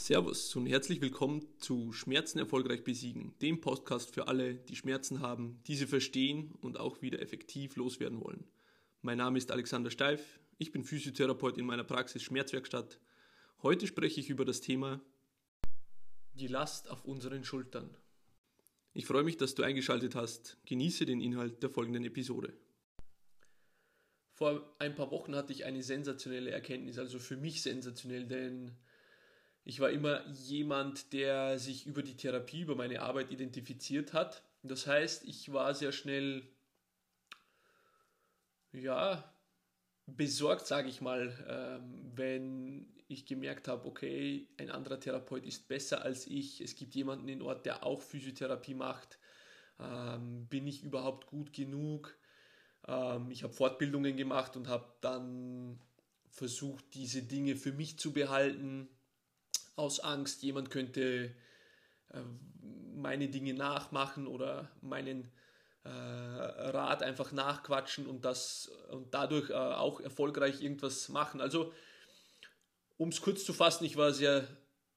Servus und herzlich willkommen zu Schmerzen erfolgreich besiegen, dem Podcast für alle, die Schmerzen haben, diese verstehen und auch wieder effektiv loswerden wollen. Mein Name ist Alexander Steif, ich bin Physiotherapeut in meiner Praxis Schmerzwerkstatt. Heute spreche ich über das Thema die Last auf unseren Schultern. Ich freue mich, dass du eingeschaltet hast. Genieße den Inhalt der folgenden Episode. Vor ein paar Wochen hatte ich eine sensationelle Erkenntnis, also für mich sensationell, denn ich war immer jemand, der sich über die Therapie, über meine Arbeit identifiziert hat. Das heißt, ich war sehr schnell, besorgt, sage ich mal, wenn ich gemerkt habe, okay, ein anderer Therapeut ist besser als ich. Es gibt jemanden in Ort, der auch Physiotherapie macht. Bin ich überhaupt gut genug? Ich habe Fortbildungen gemacht und habe dann versucht, diese Dinge für mich zu behalten. Aus Angst, jemand könnte meine Dinge nachmachen oder meinen Rat einfach nachquatschen und dadurch auch erfolgreich irgendwas machen. Also, um es kurz zu fassen, ich war sehr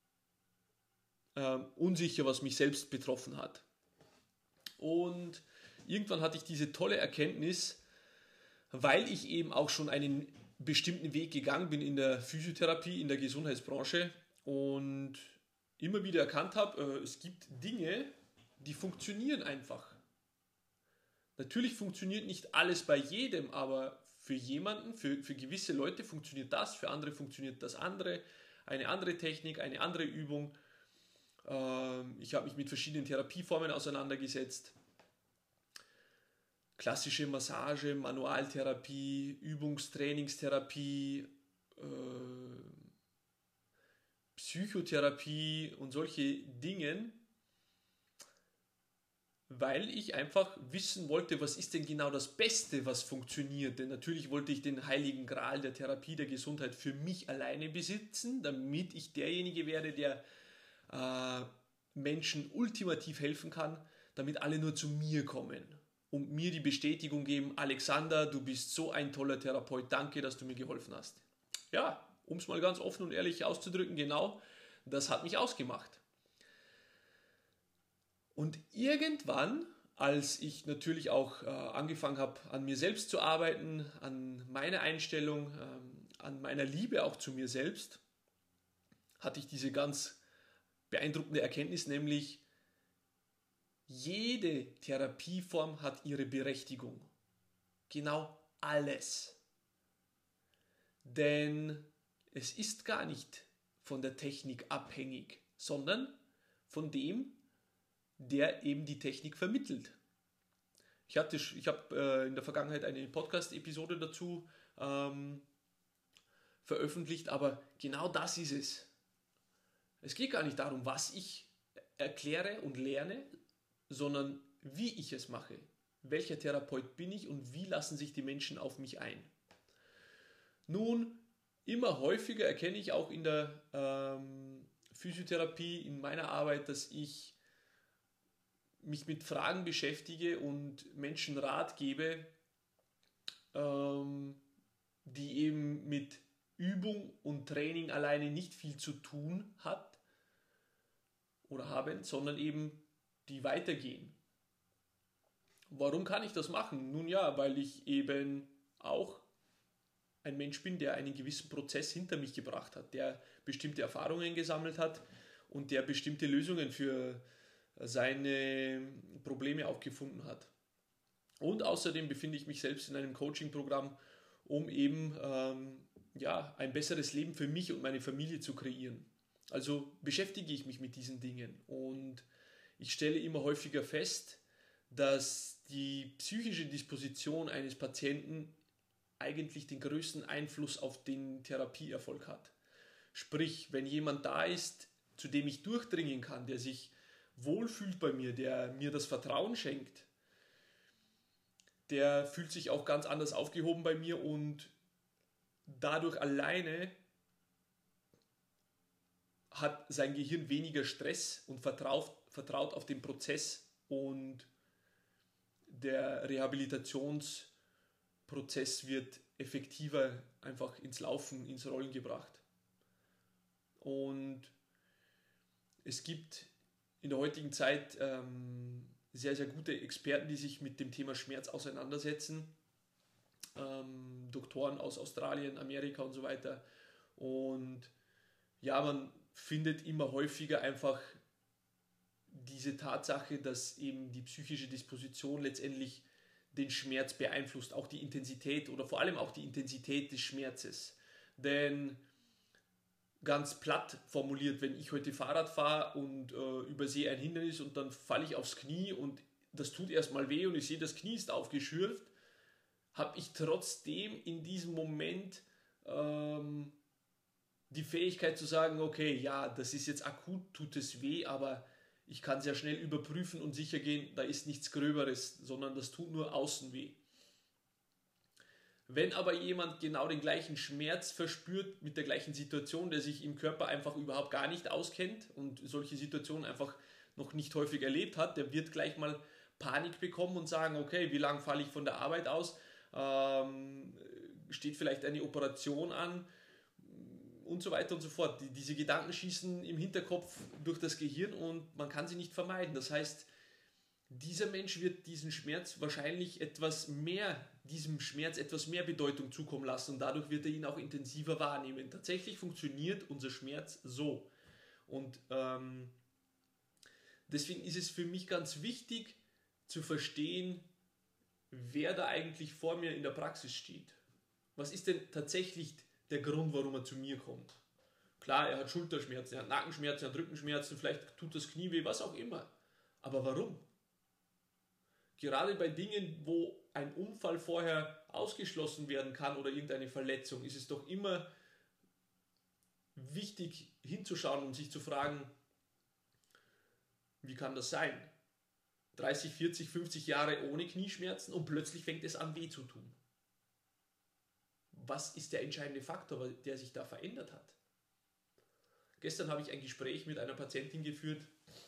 unsicher, was mich selbst betroffen hat. Und irgendwann hatte ich diese tolle Erkenntnis, weil ich eben auch schon einen bestimmten Weg gegangen bin in der Physiotherapie, in der Gesundheitsbranche, und immer wieder erkannt habe, es gibt Dinge, die funktionieren einfach. Natürlich funktioniert nicht alles bei jedem, aber für jemanden, für gewisse Leute funktioniert das, für andere funktioniert das andere, eine andere Technik, eine andere Übung. Ich habe mich mit verschiedenen Therapieformen auseinandergesetzt. Klassische Massage, Manualtherapie, Übungstrainingstherapie, Psychotherapie und solche Dinge, weil ich einfach wissen wollte, was ist denn genau das Beste, was funktioniert. Denn natürlich wollte ich den heiligen Gral der Therapie, der Gesundheit für mich alleine besitzen, damit ich derjenige werde, der Menschen ultimativ helfen kann, damit alle nur zu mir kommen und mir die Bestätigung geben: Alexander, du bist so ein toller Therapeut, danke, dass du mir geholfen hast. Ja, um es mal ganz offen und ehrlich auszudrücken, genau das hat mich ausgemacht. Und irgendwann, als ich natürlich auch angefangen habe, an mir selbst zu arbeiten, an meiner Einstellung, an meiner Liebe auch zu mir selbst, hatte ich diese ganz beeindruckende Erkenntnis, nämlich jede Therapieform hat ihre Berechtigung. Genau alles. Denn es ist gar nicht von der Technik abhängig, sondern von dem, der eben die Technik vermittelt. Ich habe in der Vergangenheit eine Podcast-Episode dazu veröffentlicht, aber genau das ist es. Es geht gar nicht darum, was ich erkläre und lerne, sondern wie ich es mache. Welcher Therapeut bin ich und wie lassen sich die Menschen auf mich ein? Nun, immer häufiger erkenne ich auch in der Physiotherapie, in meiner Arbeit, dass ich mich mit Fragen beschäftige und Menschen Rat gebe, die eben mit Übung und Training alleine nicht viel zu tun hat oder haben, sondern eben die weitergehen. Warum kann ich das machen? Nun ja, weil ich eben auch ein Mensch bin, der einen gewissen Prozess hinter mich gebracht hat, der bestimmte Erfahrungen gesammelt hat und der bestimmte Lösungen für seine Probleme auch gefunden hat. Und außerdem befinde ich mich selbst in einem Coaching-Programm, um eben ein besseres Leben für mich und meine Familie zu kreieren. Also beschäftige ich mich mit diesen Dingen und ich stelle immer häufiger fest, dass die psychische Disposition eines Patienten eigentlich den größten Einfluss auf den Therapieerfolg hat. Sprich, wenn jemand da ist, zu dem ich durchdringen kann, der sich wohlfühlt bei mir, der mir das Vertrauen schenkt, der fühlt sich auch ganz anders aufgehoben bei mir und dadurch alleine hat sein Gehirn weniger Stress und vertraut auf den Prozess und der Rehabilitationsprozess wird effektiver einfach ins Laufen, ins Rollen gebracht. Und es gibt in der heutigen Zeit sehr, sehr gute Experten, die sich mit dem Thema Schmerz auseinandersetzen. Doktoren aus Australien, Amerika und so weiter. Und ja, man findet immer häufiger einfach diese Tatsache, dass eben die psychische Disposition letztendlich den Schmerz beeinflusst, auch die Intensität oder vor allem auch die Intensität des Schmerzes. Denn ganz platt formuliert, wenn ich heute Fahrrad fahre und übersehe ein Hindernis und dann falle ich aufs Knie und das tut erstmal weh und ich sehe, das Knie ist aufgeschürft, habe ich trotzdem in diesem Moment die Fähigkeit zu sagen, okay, ja, das ist jetzt akut, tut es weh, aber ich kann sehr schnell überprüfen und sicher gehen, da ist nichts Gröberes, sondern das tut nur außen weh. Wenn aber jemand genau den gleichen Schmerz verspürt mit der gleichen Situation, der sich im Körper einfach überhaupt gar nicht auskennt und solche Situationen einfach noch nicht häufig erlebt hat, der wird gleich mal Panik bekommen und sagen, okay, wie lange falle ich von der Arbeit aus? Steht vielleicht eine Operation an? Und so weiter und so fort. Diese Gedanken schießen im Hinterkopf durch das Gehirn und man kann sie nicht vermeiden. Das heißt, dieser Mensch wird diesem Schmerz etwas mehr Bedeutung zukommen lassen und dadurch wird er ihn auch intensiver wahrnehmen. Tatsächlich funktioniert unser Schmerz so. Und deswegen ist es für mich ganz wichtig zu verstehen, wer da eigentlich vor mir in der Praxis steht. Was ist denn tatsächlich der Grund, warum er zu mir kommt? Klar, er hat Schulterschmerzen, er hat Nackenschmerzen, er hat Rückenschmerzen, vielleicht tut das Knie weh, was auch immer. Aber warum? Gerade bei Dingen, wo ein Unfall vorher ausgeschlossen werden kann oder irgendeine Verletzung, ist es doch immer wichtig hinzuschauen und sich zu fragen, wie kann das sein? 30, 40, 50 Jahre ohne Knieschmerzen und plötzlich fängt es an weh zu tun. Was ist der entscheidende Faktor, der sich da verändert hat? Gestern habe ich ein Gespräch mit einer Patientin geführt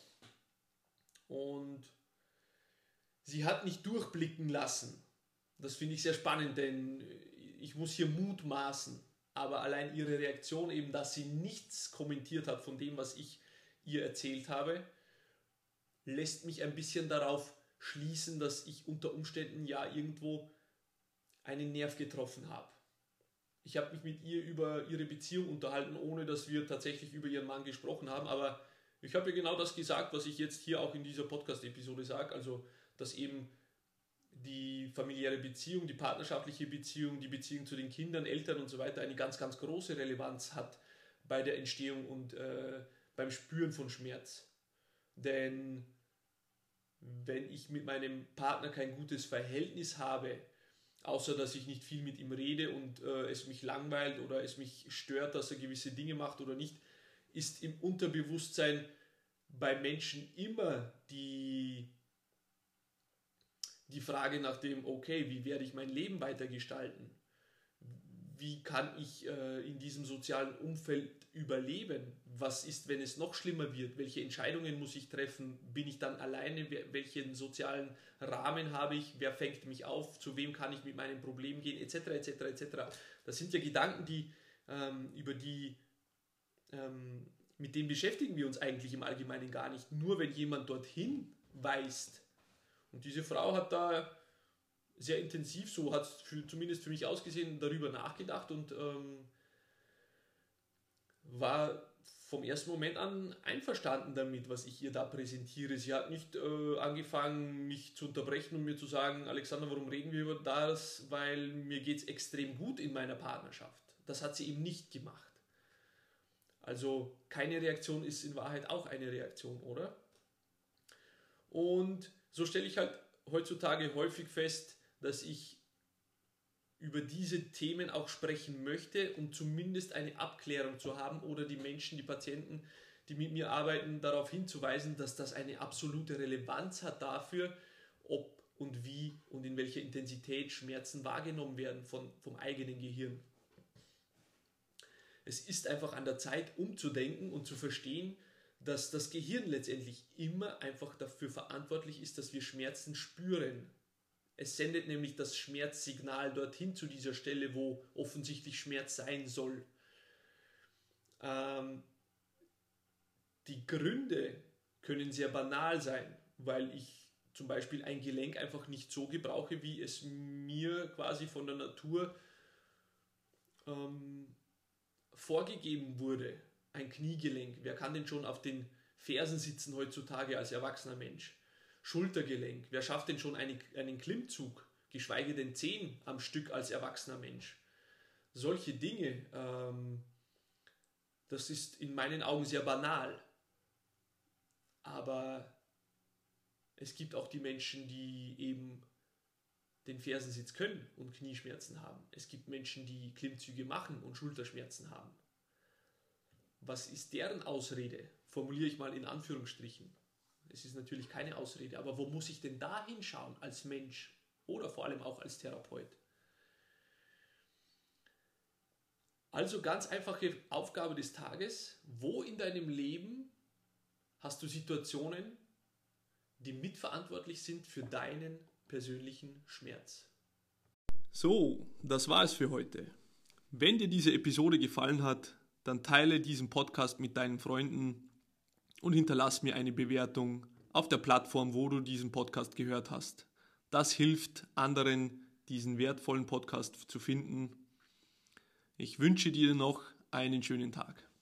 und sie hat mich durchblicken lassen. Das finde ich sehr spannend, denn ich muss hier mutmaßen. Aber allein ihre Reaktion eben, dass sie nichts kommentiert hat von dem, was ich ihr erzählt habe, lässt mich ein bisschen darauf schließen, dass ich unter Umständen ja irgendwo einen Nerv getroffen habe. Ich habe mich mit ihr über ihre Beziehung unterhalten, ohne dass wir tatsächlich über ihren Mann gesprochen haben, aber ich habe ihr genau das gesagt, was ich jetzt hier auch in dieser Podcast-Episode sage, also dass eben die familiäre Beziehung, die partnerschaftliche Beziehung, die Beziehung zu den Kindern, Eltern und so weiter eine ganz, ganz große Relevanz hat bei der Entstehung und beim Spüren von Schmerz. Denn wenn ich mit meinem Partner kein gutes Verhältnis habe, außer dass ich nicht viel mit ihm rede und es mich langweilt oder es mich stört, dass er gewisse Dinge macht oder nicht, ist im Unterbewusstsein bei Menschen immer die Frage nach dem, okay, wie werde ich mein Leben weitergestalten? Wie kann ich in diesem sozialen Umfeld überleben? Was ist, wenn es noch schlimmer wird? Welche Entscheidungen muss ich treffen? Bin ich dann alleine? Welchen sozialen Rahmen habe ich? Wer fängt mich auf? Zu wem kann ich mit meinem Problem gehen? Etc. etc. etc. Das sind ja Gedanken, mit denen beschäftigen wir uns eigentlich im Allgemeinen gar nicht. Nur wenn jemand dorthin weist. Und diese Frau hat da sehr intensiv, so hat es zumindest für mich ausgesehen, darüber nachgedacht und war vom ersten Moment an einverstanden damit, was ich ihr da präsentiere. Sie hat nicht angefangen, mich zu unterbrechen und mir zu sagen, Alexander, warum reden wir über das? Weil mir geht es extrem gut in meiner Partnerschaft. Das hat sie eben nicht gemacht. Also keine Reaktion ist in Wahrheit auch eine Reaktion, oder? Und so stelle ich halt heutzutage häufig fest, dass ich über diese Themen auch sprechen möchte, um zumindest eine Abklärung zu haben oder die Menschen, die Patienten, die mit mir arbeiten, darauf hinzuweisen, dass das eine absolute Relevanz hat dafür, ob und wie und in welcher Intensität Schmerzen wahrgenommen werden vom eigenen Gehirn. Es ist einfach an der Zeit, umzudenken und zu verstehen, dass das Gehirn letztendlich immer einfach dafür verantwortlich ist, dass wir Schmerzen spüren. Es sendet nämlich das Schmerzsignal dorthin zu dieser Stelle, wo offensichtlich Schmerz sein soll. Die Gründe können sehr banal sein, weil ich zum Beispiel ein Gelenk einfach nicht so gebrauche, wie es mir quasi von der Natur vorgegeben wurde. Ein Kniegelenk, wer kann denn schon auf den Fersen sitzen heutzutage als erwachsener Mensch? Schultergelenk, wer schafft denn schon einen Klimmzug, geschweige denn 10 am Stück als erwachsener Mensch? Solche Dinge, das ist in meinen Augen sehr banal. Aber es gibt auch die Menschen, die eben den Fersensitz können und Knieschmerzen haben. Es gibt Menschen, die Klimmzüge machen und Schulterschmerzen haben. Was ist deren Ausrede? Formuliere ich mal in Anführungsstrichen. Es ist natürlich keine Ausrede, aber wo muss ich denn da hinschauen als Mensch oder vor allem auch als Therapeut? Also ganz einfache Aufgabe des Tages: Wo in deinem Leben hast du Situationen, die mitverantwortlich sind für deinen persönlichen Schmerz? So, das war es für heute. Wenn dir diese Episode gefallen hat, dann teile diesen Podcast mit deinen Freunden und hinterlass mir eine Bewertung auf der Plattform, wo du diesen Podcast gehört hast. Das hilft anderen, diesen wertvollen Podcast zu finden. Ich wünsche dir noch einen schönen Tag.